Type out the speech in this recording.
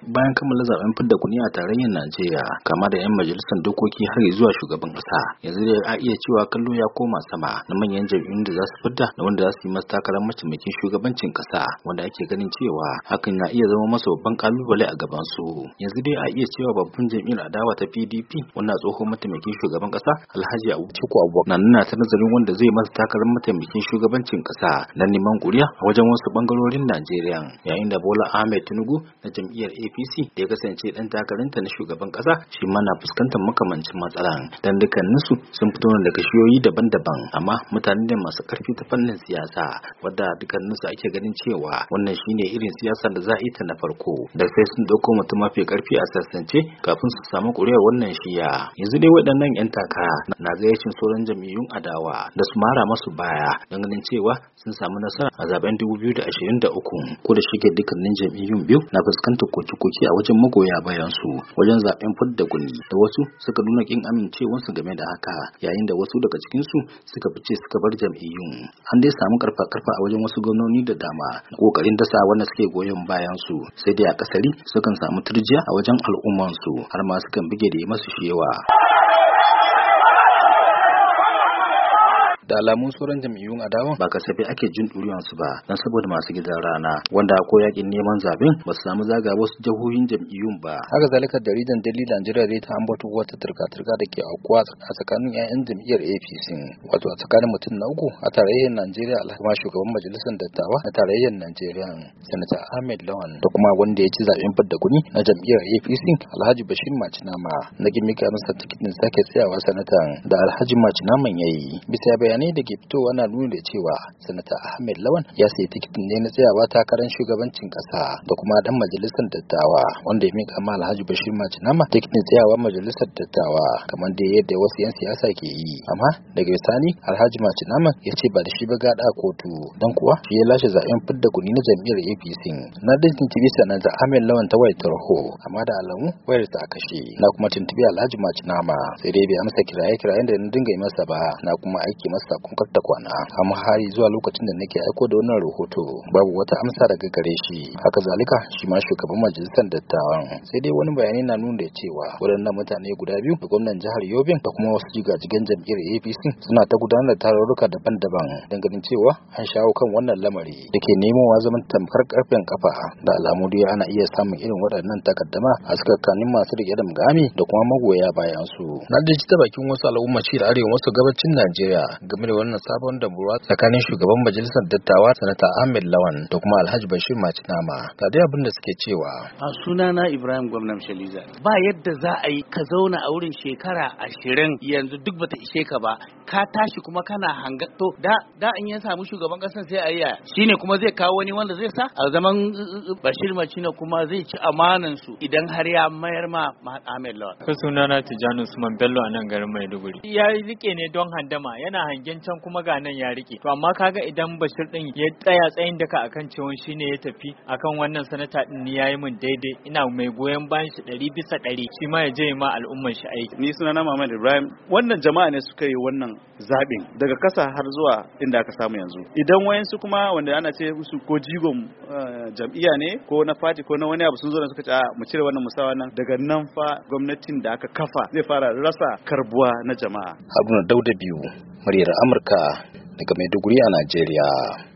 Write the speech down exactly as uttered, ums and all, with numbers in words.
bayan kammala zaben fidda kuni a tarayyar Najeriya kama da 'yan majalisar dokoki har zuwa shugaban kasa yanzu dai a iya cewa kallo ya koma sama na manyan jam'iyyun da za su fidda da wanda za su yi masa takarar mataimakin shugabancin kasa wanda ake ganin cewa hakan na iya zama masa babban kalubale a gaban su. Yanzu dai a iya cewa babban jam'iyyar adawa ta P D P wanda tsohon mataimakin shugaban kasa Alhaji Atiku Abubakar na nuna ta nazarin wanda zai masa takarar mataimakin shugabancin kasa na neman kuri'a a wajen wasu bangarorin Najeriya, yayin da Bola Ahmed Tinubu na jam'iyyar A P C da ya kasance dan takaranta na shugaban kasa shi ma na fuskantar makamancin matsalan dan dukkaninsu sun fito daga shiyoyi daban-daban amma mutane ne masu karfi ta fannin siyasa wadda dukkaninsu ake ganin cewa wannan shine irin siyasa da za a yi ta na farko da sai sun dauko mutum mafi karfi a sassance kafin su samu ƙuri'ar wannan shiya. Yanzu dai waɗannan 'yan takara na gayyacin sauran jam'iyyun adawa da su mara masu baya don ganin cewa sun samu nasara a zaben dubu biyu da ashirin da uku ko da shige dukkanin jam'iyyun biyu na fuskantar koke-koke a wajen magoya bayan su wajen zaben fidda guni da wasu suka nuna kin amincewarsu game da haka yayin da wasu daga cikin su suka fice suka bar jam'iyyun. An dai samu karfa-karfa a wajen wasu gwamnoni da dama na kokarin dasa wanda suke goyon bayan su sai dai a kasari sukan samu turjiya a wajen al'umman su har ma sukan bige da yi masu shewa. Da alamun sauran jam'iyyun adawa ba kasafi ake jin ɗuriyansu ba don saboda masu gidan rana wanda ko yakin neman zaben ba su samu zaga wasu jihohin jam'iyyun ba. Haka zalika jaridan Daily Nigeria dai ta ambato wata turka-turka da ke aukuwa a tsakanin 'ya'yan jam'iyyar A P C wato a tsakanin mutum na uku a tarayyar Najeriya alhama shugaban majalisar dattawa na tarayyar Najeriya Sanata Ahmed Lawan da kuma wanda ya ci zaben fidda kuni na jam'iyyar A P C Alhaji Bashir Machinama na gimika masa tikitin sake tsayawa sanatan da Alhaji Machinaman yayi bisa bayan bayanai da ke fitowa na nuna da cewa sanata Ahmed Lawan ya sayi tikitin ne na tsayawa takarar shugabancin kasa da kuma dan majalisar dattawa wanda ya mika ma Alhaji Bashir Machinama tikitin tsayawa majalisar dattawa kamar da yadda wasu yan siyasa ke yi, amma daga bisani Alhaji Machinama ya ce ba da shi ba gada kotu dan kuwa shi ya lashe zaben fidda kuni na jam'iyyar A P C. Na da tuntubi sanata Ahmed Lawan ta wayar tarho amma da alamu wayar ta kashe, na kuma tuntubi Alhaji Machinama sai dai bai amsa kiraye-kirayen da na dinga yi masa ba, na kuma aiki masa sakon karta kwana amma har zuwa lokacin da nake aiko da wannan rahoto babu wata amsa daga gare shi. Haka zalika shi ma shugaban majalisar dattawan sai dai wani bayani na nuna da cewa waɗannan mutane guda biyu da gwamnan jihar Yobe da kuma wasu jigajigan jam'iyyar A P C suna ta gudanar da tarurruka daban-daban don ganin cewa an shawo kan wannan lamari da ke nemowa zaman tamkar karfen kafa. Da alamu dai ana iya samun irin waɗannan takaddama a tsakanin masu rike da mugami da kuma magoya bayan su. Na ji ta bakin wasu al'umma shi da arewa maso gabacin Najeriya game da wannan sabon damuwa tsakanin shugaban majalisar dattawa sanata Ahmed Lawan da kuma Alhaji Bashir Machinama. Ga dai abin da suke cewa. A sunana Ibrahim Gwamnan Shaliza. Ba yadda za a yi ka zauna a wurin shekara ashirin yanzu duk bata ishe ka ba, ka tashi kuma kana hanga to da da in ya samu shugaban kasar sai a yi shine kuma zai kawo wani wanda zai sa a zaman Bashir Machinama kuma zai ci amanan su idan har ya mayar ma Ahmed Lawan. Ka sunana Tijani Usman Bello a nan garin Maiduguri. Ya rike ne don handama, yana hangen can kuma ga nan ya rike. To amma kaga idan Bashir din ya tsaya tsayin daka akan cewa shine ya tafi akan wannan sanata din ni yayi min daidai, ina mai goyon bayan shi ɗari bisa ɗari, shi ma ya je ma al'umman shi aiki. Ni sunana Muhammad Ibrahim. Wannan jama'a ne suka yi wannan zabin daga kasa har zuwa inda aka samu yanzu. Idan wayansu kuma wanda ana ce musu ko jigon jam'iyya ne ko na party ko na wani abu sun zo da suka ce a mu cire wannan musawa nan, daga nan fa gwamnatin da aka kafa zai fara rasa karbuwa na jama'a. Haruna Dauda biyu muryar Amurka daga Maiduguri a Najeriya.